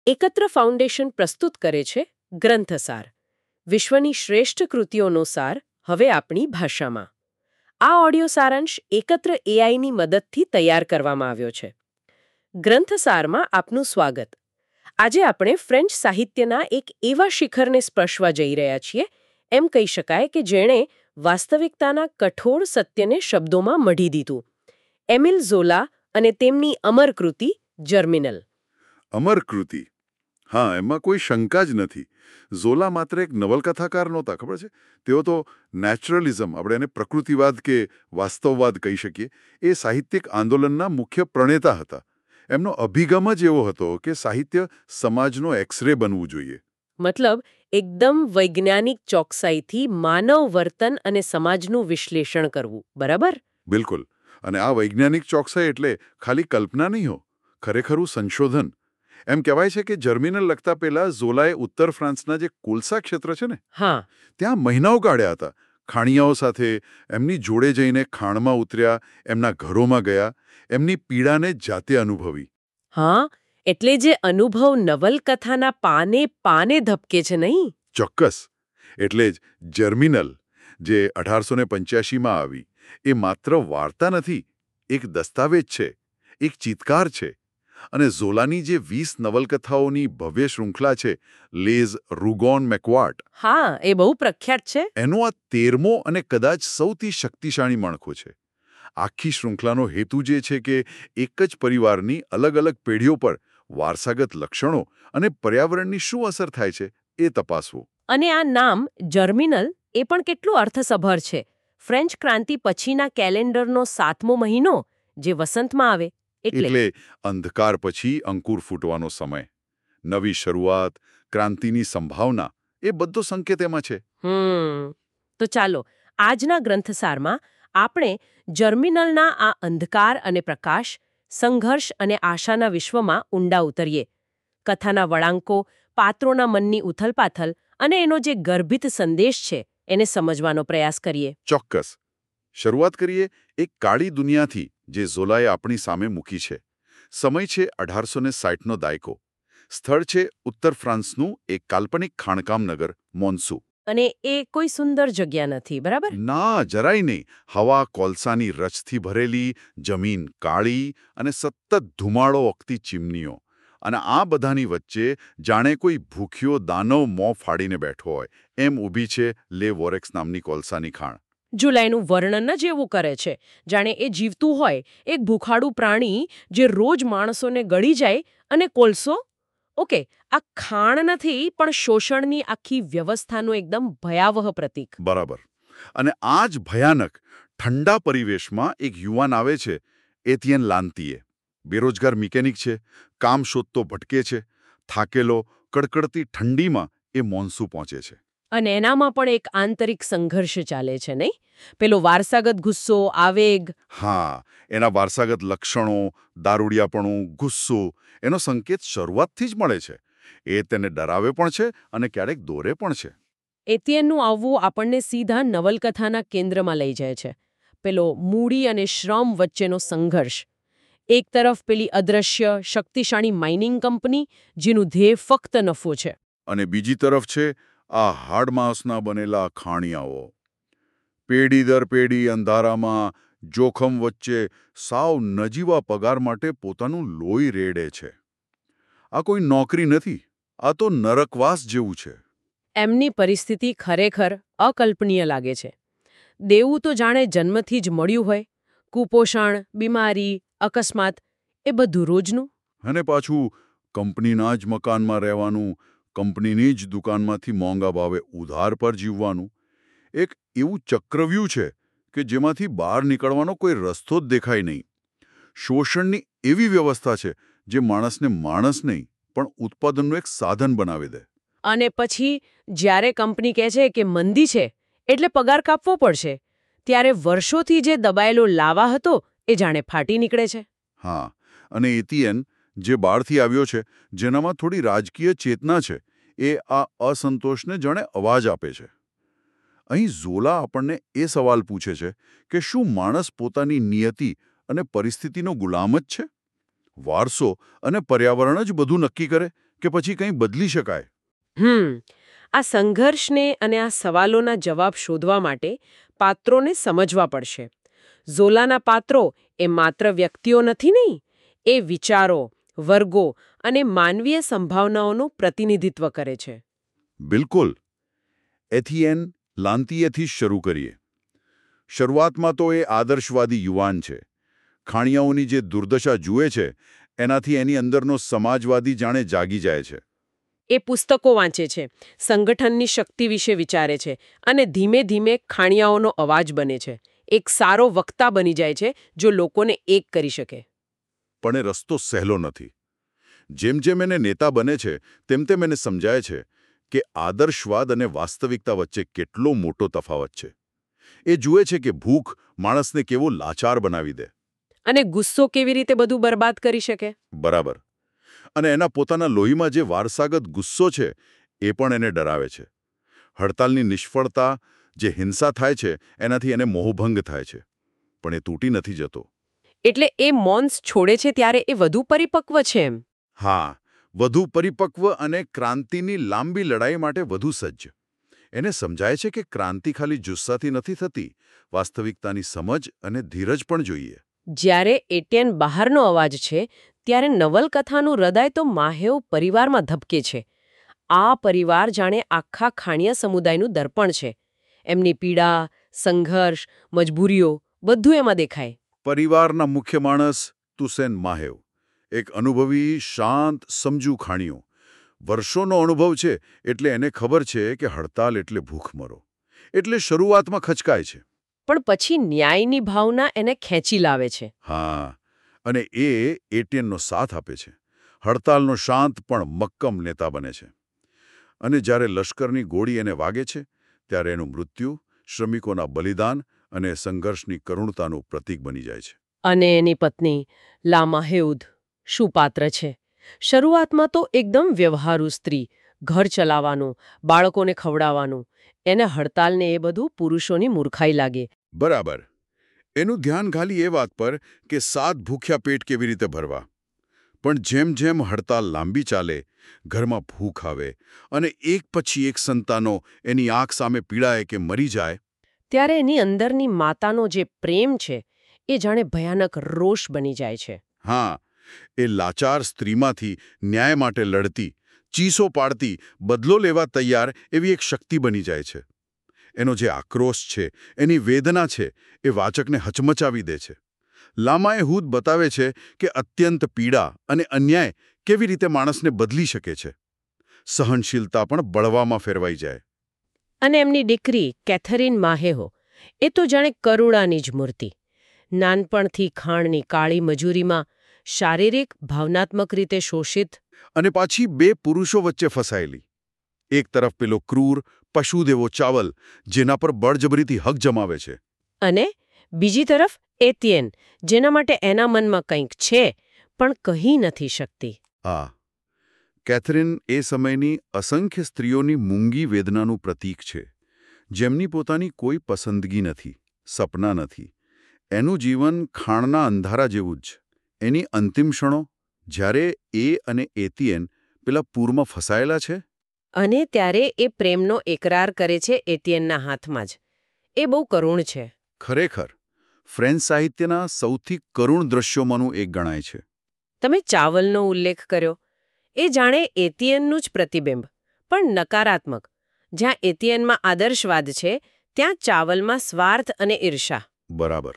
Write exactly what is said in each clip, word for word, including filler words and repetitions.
એકત્ર ફાઉન્ડેશન પ્રસ્તુત કરે છે ગ્રંથસાર, વિશ્વની શ્રેષ્ઠ કૃતિઓનો સાર હવે આપણી ભાષામાં. આ ઓડિયો સારાંશ એકત્ર એઆઈની મદદથી તૈયાર કરવામાં આવ્યો છે. ગ્રંથસારમાં આપનું સ્વાગત. આજે આપણે ફ્રેન્ચ સાહિત્યના એક એવા શિખરને સ્પર્શવા જઈ રહ્યા છીએ, એમ કહી શકાય કે જેણે વાસ્તવિકતાના કઠોર સત્યને શબ્દોમાં મઢી દીધું. એમિલ ઝોલા અને તેમની અમર કૃતિ જર્મિનલ. અમર કૃતિ, હા, એમાં કોઈ શંકા જ નથી. ઝોલા માત્ર એક નવલકથાકાર નહોતા, ખબર છે? તેઓ તો નેચરલિઝમ, આપણે એને પ્રકૃતિવાદ કે વાસ્તવવાદ કહી શકીએ, એ સાહિત્યિક આંદોલનના મુખ્ય પ્રણેતા હતા. એમનો અભિગમ જ એવો હતો કે સાહિત્ય સમાજનો એક્સરે બનવું જોઈએ. મતલબ એકદમ વૈજ્ઞાનિક ચોકસાઈથી માનવ વર્તન અને સમાજનું વિશ્લેષણ કરવું, બરાબર? બિલકુલ. અને આ વૈજ્ઞાનિક ચોકસાઈ એટલે ખાલી કલ્પના નહીં હો, ખરેખરું સંશોધન. એમ કહેવાય છે કે જર્મિનલ લખતા પહેલા ઝોલાએ ઉત્તર ફ્રાન્સના જે કોલસા ક્ષેત્ર છે ને, હા, ત્યાં ત્યાં મહિનાઓ કાઢ્યા હતા. ખાણિયાઓ સાથે એમની જોડે જઈને ખાણમાં ઉતર્યા, એમના ઘરોમાં ગયા, એમની પીડાને જાતે અનુભવી. હા, એટલે જે અનુભવ નવલકથાના પાને પાને ધબકે છે નહીં? ચોક્કસ. એટલે જ જર્મિનલ, જે અઢારસો ને પંચ્યાસીમાં આવી, એ માત્ર વાર્તા નથી, એક દસ્તાવેજ છે, એક ચિત્કાર છે. અને ઝોલાની જે વીસ નવલકથાઓની ભવ્ય શૃંખલા છે, લેઝ, રુગોન, મેકવાટ, હા, એ બહુ પ્રખ્યાત છે. એનો આ તેરમો અને કદાચ સૌથી શક્તિશાળી મણકો છે. આખી શૃંખલાનો હેતુ જે છે કે એક જ પરિવારની અલગ અલગ પેઢીઓ પર વારસાગત લક્ષણો અને પર્યાવરણની શું અસર થાય છે એ તપાસવું. અને આ નામ જર્મિનલ એ પણ કેટલું અર્થસભર છે. ફ્રેન્ચ ક્રાંતિ પછીના કેલેન્ડરનો સાતમો મહિનો જે વસંતમાં આવે એટલે એટલે અંધકાર પછી અંકુર ફૂટવાનો સમય, નવી શરૂઆત, ક્રાંતિની સંભાવના, એ બધો સંકેત એમાં છે. હમ તો ચાલો આજના ગ્રંથસારમાં આપણે જર્મિનલના આ અંધકાર અને પ્રકાશ, સંઘર્ષ અને આશાના વિશ્વમાં ઊંડા ઉતરીએ. કથાના વળાંકો, પાત્રોના મનની ઉથલપાથલ અને એનો જે ગર્ભિત સંદેશ છે એને સમજવાનો પ્રયાસ કરીએ. ચોક્કસ. શરૂઆત કરીએ એક કાળી દુનિયાથી જે ઝોલાએ આપણી સામે મૂકી છે. સમય છે અઢારસો ને સાઠનો દાયકો. સ્થળ છે ઉત્તર ફ્રાન્સનું એક કાલ્પનિક ખાણકામ નગર મોન્સુ. અને એ કોઈ સુંદર જગ્યા નથી, બરાબર? ના, જરાય નહીં. હવા કોલસાની રચથી ભરેલી, જમીન કાળી અને સતત ધુમાડો ઓકતી ચીમનીઓ. અને આ બધાની વચ્ચે જાણે કોઈ ભૂખ્યો દાનવ મોં ફાડીને બેઠો હોય એમ ઊભી છે લે વોરેક્સ નામની કોલસાની ખાણ. જુલાઈનું વર્ણન જ એવું કરે છે, જાણે એ જીવતું હોય એક ભૂખાડું પ્રાણી જે રોજ માણસોને ગળી જાય. અને કોલસો, ઓકે, આ ખાણ નથી પણ શોષણની આખી વ્યવસ્થાનું એકદમ ભયાવહ પ્રતીક. બરાબર. અને આ જ ભયાનક ઠંડા પરિવેશમાં એક યુવાન આવે છે, એતિએન લાંતીએ. બેરોજગાર મિકેનિક છે, કામ શોધતો ભટકે છે. થાકેલો, કડકડતી ઠંડીમાં એ મોન્સુ પહોંચે છે. અને એનામાં પણ એક આંતરિક સંઘર્ષ ચાલે છે, નહીં? પેલો વારસાગત ગુસ્સો, આવેગ. હા, એના વારસાગત લક્ષણો, દારૂડિયાપણું, ગુસ્સો, એનો સંકેત શરૂઆતથી જ મળે છે. એ તેને ડરાવે પણ છે અને ક્યારેક દોરે પણ છે. એતિએનનું આવવું આપણને સીધા નવલકથાના કેન્દ્રમાં લઈ જાય છે. પેલો મૂડી અને શ્રમ વચ્ચેનો સંઘર્ષ. એક તરફ પેલી અદ્રશ્ય, શક્તિશાળી માઇનિંગ કંપની જેનું ધ્યેય ફક્ત નફો છે. અને બીજી તરફ છે આ હાડમાંસના બનેલા ખાણિયાઓ. પેઢી દર પેઢી અંધારામાં, જોખમ વચ્ચે સાવ નજીવા પગાર માટે પોતાનું લોહી રેડે છે. આ કોઈ નોકરી નથી, આ તો નરકવાસ જેવું છે. એમની પરિસ્થિતિ ખરેખર અકલ્પનીય લાગે છે. દેવું તો જાણે જન્મથી જ મળ્યું હોય. કુપોષણ, બીમારી, અકસ્માત, એ બધું રોજનું. અને પાછું કંપનીના જ મકાનમાં રહેવાનું, કંપનીની જ દુકાનમાંથી મોંઘા ભાવે ઉધાર પર જીવવાનું. એક એવું ચક્રવ્યૂહ છે કે જેમાંથી બહાર નીકળવાનો કોઈ રસ્તો જ દેખાય નહીં. શોષણની એવી વ્યવસ્થા છે જે માણસને માણસ નહીં પણ ઉત્પાદનનું એક સાધન બનાવી દે. અને પછી જ્યારે કંપની કહે છે કે મંદી છે એટલે પગાર કાપવો પડશે, ત્યારે વર્ષોથી જે દબાયેલો લાવા હતો એ જાણે ફાટી નીકળે છે. હા, અને એતિએન, જે બહારથી આવ્યો છે, જેનામાં થોડી રાજકીય ચેતના છે, એ આ અસંતોષને જાણે અવાજ આપે છે. અહીં ઝોલા આપણને એ સવાલ પૂછે છે કે શું માણસ પોતાની નિયતિ અને પરિસ્થિતિનો ગુલામ જ છે? વારસો અને પર્યાવરણ જ બધું નક્કી કરે કે પછી કંઈ બદલી શકાય? હમ આ સંઘર્ષને અને આ સવાલોના જવાબ શોધવા માટે પાત્રોને સમજવા પડશે. ઝોલાના પાત્રો એ માત્ર વ્યક્તિઓ નથી નહીં, એ વિચારો, વર્ગો અને માનવીય સંભાવનાઓનું પ્રતિનિધિત્વ કરે છે. બિલકુલ. એથિએન લાંતિએથી શરૂ કરીએ. શરૂઆતમાં તો એ આદર્શવાદી યુવાન છે. ખાણિયાઓની જે દુર્દશા જુએ છે એનાથી એની અંદરનો સમાજવાદી જાણે જાગી જાય છે. એ પુસ્તકો વાંચે છે, સંગઠનની શક્તિ વિશે વિચારે છે અને ધીમે ધીમે ખાણિયાઓનો અવાજ બને છે. એક સારો વક્તા બની જાય છે જો લોકોને એક કરી શકે. પણ એ રસ્તો સહેલો નથી. જેમ જેમ એને નેતા બને છે તેમ તેમ એને સમજાય છે કે આદર્શવાદ અને વાસ્તવિકતા વચ્ચે કેટલો મોટો તફાવત છે. એ જુએ છે કે ભૂખ માણસને કેવો લાચાર બનાવી દે. અને ગુસ્સો કેવી રીતે બધું બરબાદ કરી શકે. બરાબર. અને એના પોતાના લોહીમાં જે વારસાગત ગુસ્સો છે એ પણ એને ડરાવે છે. હડતાલની નિષ્ફળતા, જે હિંસા થાય છે એનાથી એને મોહભંગ થાય છે. પણ એ તૂટી નથી જતો. એટલે એ મોન્સ છોડે છે ત્યારે એ વધુ પરિપક્વ છે એમ. હા, વધુ પરિપક્વ અને ક્રાંતિની લાંબી લડાઈ માટે વધુ સજ્જ. એને સમજાય છે કે ક્રાંતિ ખાલી જુસ્સાથી નથી થતી, વાસ્તવિકતાની સમજ અને ધીરજ પણ જોઈએ. જ્યારે એટિયન બહારનો અવાજ છે ત્યારે નવલકથાનું હૃદય તો માહેવ પરિવારમાં ધબકે છે. આ પરિવાર જાણે આખા ખાણિયા સમુદાયનું દર્પણ છે. એમની પીડા, સંઘર્ષ, મજબૂરીઓ બધું એમાં દેખાય. પરિવારના મુખ્ય માણસ તુસેન માહેવ, એક અનુભવી, શાંત, સમજુ ખાણીઓ. વર્ષોનો અનુભવ છે એટલે એને ખબર છે કે હડતાલ એટલે ભૂખમરો. એટલે શરૂઆતમાં ખચકાય છે. પણ પછી ન્યાયની ભાવના એને ખેંચી લાવે છે. હા, અને એ એટિયનનો સાથ આપે છે. હડતાલનો શાંત પણ મક્કમ નેતા બને છે. અને જ્યારે લશ્કરની ગોળી એને વાગે છે ત્યારે એનું મૃત્યુ શ્રમિકોના બલિદાન અને સંઘર્ષની કરુણતાનું પ્રતીક બની જાય છે. અને એની પત્ની લામાહેઉદ શું પાત્ર છે. શરૂઆતમાં તો એકદમ વ્યવહારુ સ્ત્રી, ઘર ચલાવવાનું, બાળકોને ખવડાવવાનું. એને હડતાલને એ બધું પુરુષોની મૂર્ખાઈ લાગે. બરાબર. એનું ધ્યાન ખાલી એ વાત પર કે સાત ભૂખ્યા પેટ કેવી રીતે ભરવા. પણ જેમ જેમ હડતાલ લાંબી ચાલે, ઘરમાં ભૂખ આવે અને એક પછી એક સંતાનો એની આંખ સામે પીડાય કે મરી જાય, ત્યારે એની અંદરની માતાનો જે પ્રેમ છે એ જાણે ભયાનક રોષ બની જાય છે. હા, એ લાચાર સ્ત્રીમાંથી ન્યાય માટે લડતી, ચીસો પાડતી, બદલો લેવા તૈયાર એવી એક શક્તિ બની જાય છે. એનો જે આક્રોશ છે, એની વેદના છે, એ વાચકને હચમચાવી દે છે. લામાહેઉદ બતાવે છે કે અત્યંત પીડા અને અન્યાય કેવી રીતે માણસને બદલી શકે છે. સહનશીલતા પણ બળવામાં ફેરવાઈ જાય. અને એમની દીકરી કેથરીન માહેહો એ તો જાણે કરુણાની જ મૂર્તિ. નાનપણથી ખાણની કાળી મજૂરીમાં શારીરિક, ભાવનાત્મક રીતે શોષિત. અને પાછી બે પુરુષો વચ્ચે ફસાયેલી. એક તરફ પેલો ક્રૂર, પશુ દેવો ચાવલ, જેના પર બળજબરીથી હક જમાવે છે. અને બીજી તરફ એતિયન, જેના માટે એના મનમાં કંઈક છે પણ કહી નથી શકતી. હા, કેથરીન એ સમયની અસંખ્ય સ્ત્રીઓની મૂંગી વેદનાનું પ્રતીક છે. જેમની પોતાની કોઈ પસંદગી નથી, સપના નથી. એનું જીવન ખાણના અંધારા જેવું જ. એની અંતિમ ક્ષણો, જ્યારે એ અને એતિયન પેલા પૂરમાં ફસાયેલા છે. અને ત્યારે એ પ્રેમનો એકરાર કરે છે એતિયનના હાથમાં જ. એ બહુ કરુણ છે. ખરેખર, ફ્રેન્ચ સાહિત્યના સૌથી કરુણ દ્રશ્યોમાંનું એક ગણાય છે. તમે ચાવલનો ઉલ્લેખ કર્યો. એ જાણે એતિયનનું જ પ્રતિબિંબ, પણ નકારાત્મક. જ્યાં એતિયનમાં આદર્શવાદ છે, ત્યાં ચાવલમાં સ્વાર્થ અને ઈર્ષા. બરાબર.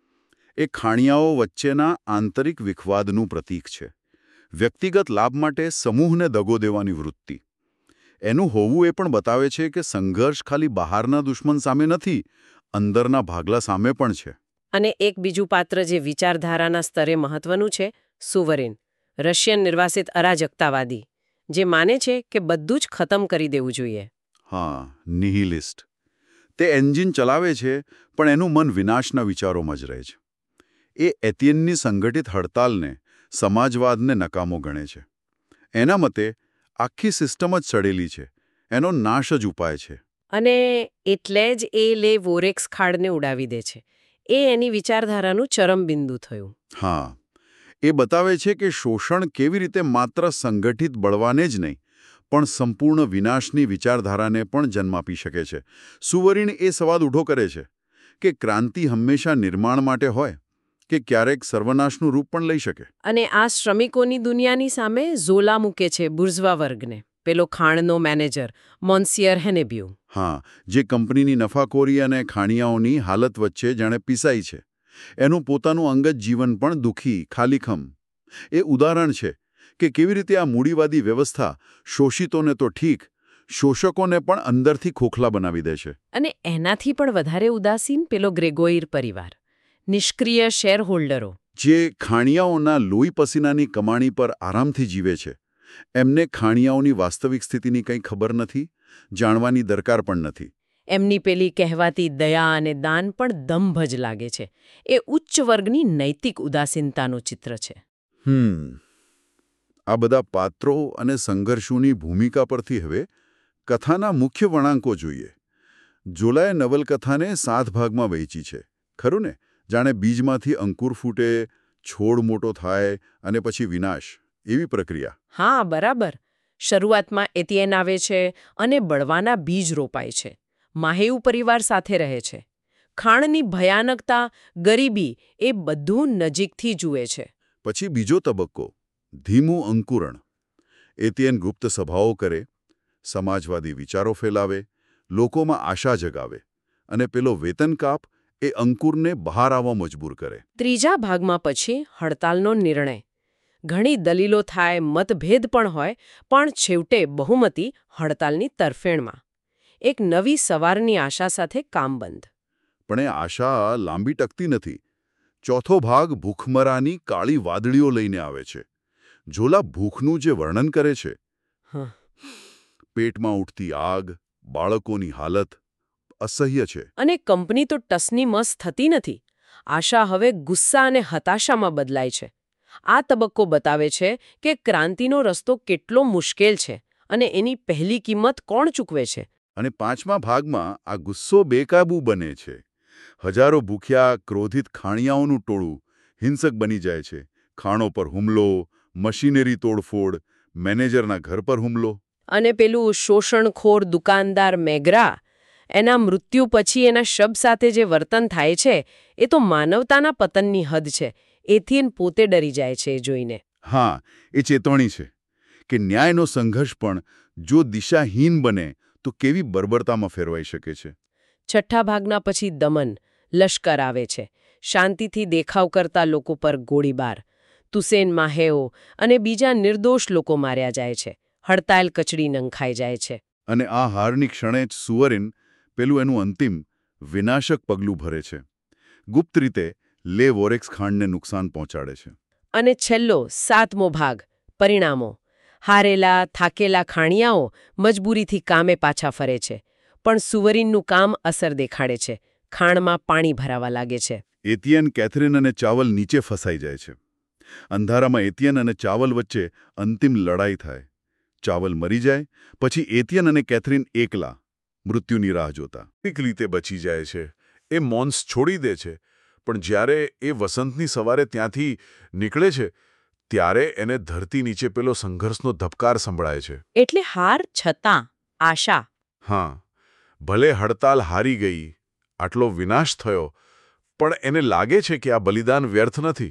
એ ખાણિયાઓ વચ્ચેના આંતરિક વિખવાદનું પ્રતીક છે. વ્યક્તિગત લાભ માટે સમૂહને દગો દેવાની વૃત્તિ. એનું હોવું એ પણ બતાવે છે કે સંઘર્ષ ખાલી બહારના દુશ્મન સામે નથી, અંદરના ભાગલા સામે પણ છે. અને એક બીજું પાત્ર જે વિચારધારાના સ્તરે મહત્વનું છે, સુવરેન, રશિયન નિર્વાસિત અરાજકતાવાદી, જે માને છે કે બધું જ ખતમ કરી દેવું જોઈએ. હા, નિહિલિસ્ટ. તે એન્જિન ચલાવે છે પણ એનું મન વિનાશના વિચારોમાં જ રહે છે. એ એતિયનની સંગઠિત હડતાલને, સમાજવાદને નકામો ગણે છે. એના મતે આખી સિસ્ટમ જ સડેલી છે, એનો નાશ જ ઉપાય છે. અને એટલે જ એ લે વોરેક્સ ખાડને ઉડાવી દે છે. એ એની વિચારધારાનું ચરમબિંદુ થયું. હા, એ બતાવે છે કે શોષણ કેવી રીતે માત્ર સંગઠિત બળવાને જ નહીં પણ સંપૂર્ણ વિનાશની વિચારધારાને પણ જન્મ આપી શકે છે. સુવર્ણ એ સવાલ ઊભો કરે છે કે ક્રાંતિ હંમેશા નિર્માણ માટે હોય કે ક્યારેક સર્વનાશનું રૂપ પણ લઈ શકે. અને આ શ્રમિકોની દુનિયાની સામે ઝોલા મૂકે છે બુર્ઝવા વર્ગને, પેલો ખાણનો મેનેજર મોન્સિયર હેનેબ્યુ. હા, જે કંપનીની નફાખોરી અને ખાણિયાઓની હાલત વચ્ચે જાણે પીસાઈ છે. એનું પોતાનું અંગત જીવન પણ દુઃખી, ખાલીખમ. એ ઉદાહરણ છે કે કેવી રીતે આ મૂડીવાદી વ્યવસ્થા શોષિતોને તો ઠીક, શોષકોને પણ અંદરથી ખોખલા બનાવી દે છે. અને એનાથી પણ વધારે ઉદાસીન પેલો ગ્રેગોઈર પરિવાર, નિષ્ક્રિય શેરહોલ્ડરો, જે ખાણિયાઓના લોહી પસીનાની કમાણી પર આરામથી જીવે છે. એમને ખાણિયાઓની વાસ્તવિક સ્થિતિની કંઈ ખબર નથી, જાણવાની દરકાર પણ નથી. એમની પેલી કહેવાતી દયા અને દાન પણ દંભ જ લાગે છે. એ ઉચ્ચ વર્ગની નૈતિક ઉદાસીનતાનું ચિત્ર છે. હમ આ બધા પાત્રો અને સંઘર્ષોની ભૂમિકા પરથી હવે કથાના મુખ્ય વળાંકો જોઈએ. ઝોલાએ નવલકથાને સાત ભાગમાં વહેંચી છે, ખરું ને? જાણે બીજમાંથી અંકુર ફૂટે, છોડ મોટો થાય અને પછી વિનાશ, એવી પ્રક્રિયા. હા, બરાબર. શરૂઆતમાં એતિએન આવે છે અને બળવાના બીજ રોપાય છે. માહેઉ પરિવાર સાથે રહે છે. ખાણની ભયાનકતા, ગરીબી એ બધું નજીકથી જુએ છે. પછી બીજો તબક્કો, ધીમું અંકુરણ. એતિએન ગુપ્ત સભાઓ કરે, સમાજવાદી વિચારો ફેલાવે, લોકોમાં આશા જગાવે, અને પેલો વેતન કાપ એ અંકુરને બહાર આવવા મજબૂર કરે. ત્રીજા ભાગમાં પછી હડતાલનો નિર્ણય. ઘણી દલીલો થાય, મતભેદ પણ હોય, પણ છેવટે બહુમતી હડતાલની તરફેણમાં. એક નવી સવારની આશા સાથે કામ બંધ. પણ એ આશા લાંબી ટકતી નથી. ચોથો ભાગ ભૂખમરાની કાળી વાદળીઓ લઈને આવે છે. ઝોલા ભૂખનું જે વર્ણન કરે છે, પેટમાં ઉઠતી આગ, બાળકોની હાલત અસહ્ય છે. અને કંપની તો ટસની મસ થતી નથી. આશા હવે ગુસ્સા અને હતાશામાં બદલાય છે. આ તબક્કો બતાવે છે કે ક્રાંતિનો રસ્તો કેટલો મુશ્કેલ છે અને એની પહેલી કિંમત કોણ ચૂકવે છે. અને પાંચમા ભાગમાં આ ગુસ્સો બેકાબૂ બને છે. હજારો ભૂખ્યા, ક્રોધિત ખાણિયાઓનું ટોળું હિંસક બની જાય છે. ખાણો પર હુમલો, મશીનરી તોડફોડ, મેનેજરના ઘર પર હુમલો. અને પેલું શોષણખોર દુકાનદાર મેગ્રા, એના મૃત્યુ પછી એના શબ સાથે જે વર્તન થાય છે એ તો માનવતાના પતનની હદ છે. એથિયન પોતે ડરી જાય છે એ જોઈને. હા, એ ચેતવણી છે કે ન્યાયનો સંઘર્ષ પણ જો દિશાહીન બને તો કેવી બર્બરતામાં ફેરવાઈ શકે છે. છઠ્ઠા ભાગના પછી દમન, લશ્કર આવે છે. શાંતિથી દેખાવ કરતા લોકો પર ગોળીબાર. તુસેન માહેઓ અને બીજા નિર્દોષ લોકો માર્યા જાય છે. હડતાલ કચડી નંખાઈ જાય છે. અને આ હારની ક્ષણે જ સુવરિન પેલું એનું અંતિમ, વિનાશક પગલું ભરે છે. ગુપ્ત રીતે લે વોરેક્સ ખાંડને નુકસાન પહોંચાડે છે. અને છેલ્લો, સાતમો ભાગ, પરિણામો. હારેલા, થાકેલા ખાણિયાઓ મજબૂરીથી કામે પાછા ફરે છે. પણ સુવરિનનું કામ અસર દેખાડે છે. ખાણમાં પાણી ભરાવા લાગે છે. એતિયન, કેથરીન અને ચાવલ નીચે ફસાઈ જાય છે. અંધારામાં એતિયન અને ચાવલ વચ્ચે અંતિમ લડાઈ થાય. ચાવલ મરી જાય, પછી એતિયન અને કેથરીન એકલા, મૃત્યુની રાહ જોતા. એક રીતે બચી જાય છે. એ મોન્સ છોડી દે છે. પણ જ્યારે એ વસંતની સવારે ત્યાંથી નીકળે છે, ત્યારે એને ધરતી નીચે પેલો સંઘર્ષનો ધબકાર સંભળાય છે. એટલે હાર છતાં આશા. હા, ભલે હડતાલ હારી ગઈ, આટલો વિનાશ થયો, પણ એને લાગે છે કે આ બલિદાન વ્યર્થ નથી.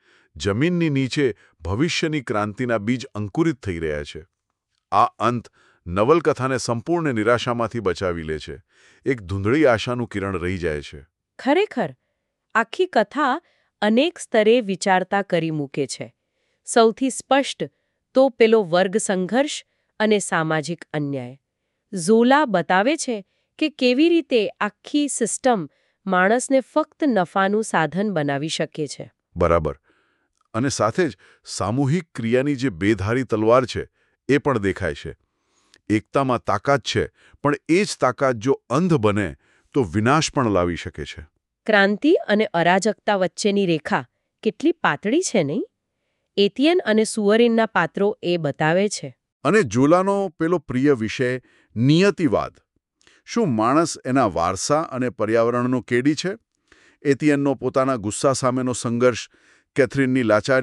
જમીનની નીચે ભવિષ્યની ક્રાંતિના બીજ અંકુરિત થઈ રહ્યા છે. આ અંત નવલકથાને સંપૂર્ણ નિરાશામાંથી બચાવી લે છે. એક ધૂંધળી આશાનું કિરણ રહી જાય છે. ખરેખર, આખી કથા અનેક સ્તરે વિચારતા કરી મૂકે છે. સૌથી સ્પષ્ટ તો પેલો વર્ગ સંઘર્ષ અને સામાજિક અન્યાય. ઝોલા બતાવે છે કે કેવી રીતે આખી સિસ્ટમ માણસને ફક્ત નફાનું સાધન બનાવી શકે છે. બરાબર. અને સાથે જ સામૂહિક ક્રિયાની જે બેધારી તલવાર છે એ પણ દેખાય છે. એકતામાં તાકાત છે, પણ એ જ તાકાત જો અંધ બને તો વિનાશ પણ લાવી શકે છે. ક્રાંતિ અને અરાજકતા વચ્ચેની રેખા કેટલી પાતળી છે નહીં? એતિયન અને સુવરિનના પાત્રો એ બતાવે છે. અને ઝોલાનો પેલો પ્રિય વિષય, નિયતિવાદ. શું માણસ એના વારસા અને પર્યાવરણનો કેડી છે? એતિયનનો પોતાના ગુસ્સા સામેનો સંઘર્ષ, કેથરીનની લાચારી,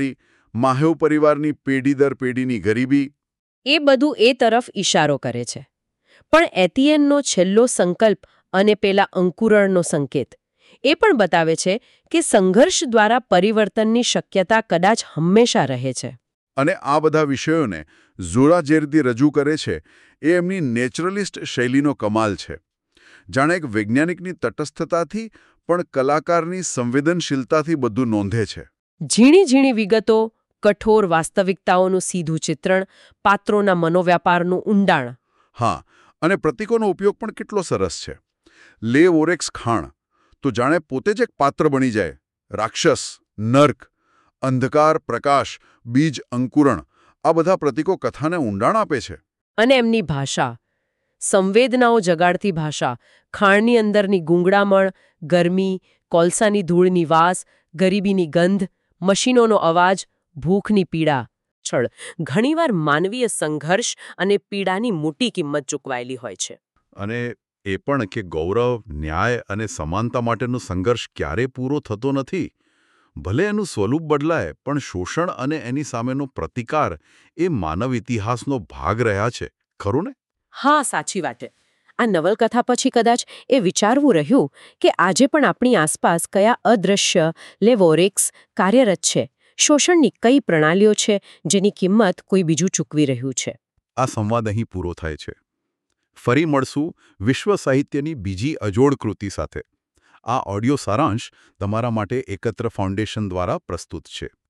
માહેવ પરિવારની પેઢી દર પેઢીની ગરીબી. એ બધું એ તરફ ઇશારો કરે છે. પણ એતિએનનો છેલ્લો સંકલ્પ અને પેલા અંકુરણનો સંકેત એ પણ બતાવે છે કે સંઘર્ષ દ્વારા પરિવર્તનની શક્યતા કદાચ હંમેશા રહે છે. અને આ બધા વિષયોને જોરાજેરથી રજૂ કરે છે એ એમની નેચરલિસ્ટ શૈલીનો કમાલ છે. જાણે એક વૈજ્ઞાનિકની તટસ્થતાથી પણ કલાકારની સંવેદનશીલતાથી બધું નોંધે છે. ઝીણી ઝીણી વિગતો, કઠોર વાસ્તવિકતાઓનું સીધું ચિત્રણ, પાત્રોના મનોવ્યાપારનું ઊંડાણ. હા, અને પ્રતીકોનો ઉપયોગ પણ કેટલો સરસ છે. લે ઓરેક્સ ખાણ તો જાણે પોતે જ એક પાત્ર બની જાય. રાક્ષસ, નર્ક, અંધકાર, પ્રકાશ, બીજ, અંકુરણ, આ બધા પ્રતીકો કથાને ઊંડાણ આપે છે. અને એમની ભાષા, સંવેદનાઓ જગાડતી ભાષા, ખાણની અંદરની ગૂંગળામણ, ગરમી, કોલસાની ધૂળની વાસ, ગરીબીની ગંધ, મશીનોનો અવાજ, ભૂખની પીડા. છળ ઘણીવાર માનવીય સંઘર્ષ અને પીડાની મોટી કિંમત ચૂકવાયેલી હોય છે. અને એ પણ કે ગૌરવ, ન્યાય અને સમાનતા માટેનો સંઘર્ષ ક્યારેય પૂરો થતો નથી. ભલે એનું સ્વરૂપ બદલાય, પણ શોષણ અને એની સામેનો પ્રતિકાર એ માનવ ઇતિહાસનો ભાગ રહ્યા છે. ખરું ને? હા, સાચી વાત છે. આ નવલકથા પછી કદાચ એ વિચારવું રહ્યું કે આજે પણ આપણી આસપાસ કયા અદૃશ્ય લેવોરેક્સ કાર્યરત છે. શોષણની કઈ પ્રણાલીઓ છે જેની કિંમત કોઈ બીજું ચૂકવી રહ્યું છે. આ સંવાદ અહીં પૂરો થાય છે. ફરી મળશું વિશ્વ સાહિત્યની બીજી અજોડ કૃતિ સાથે. આ ઓડિયો સારાંશ તમારા માટે એકત્ર ફાઉન્ડેશન દ્વારા પ્રસ્તુત છે.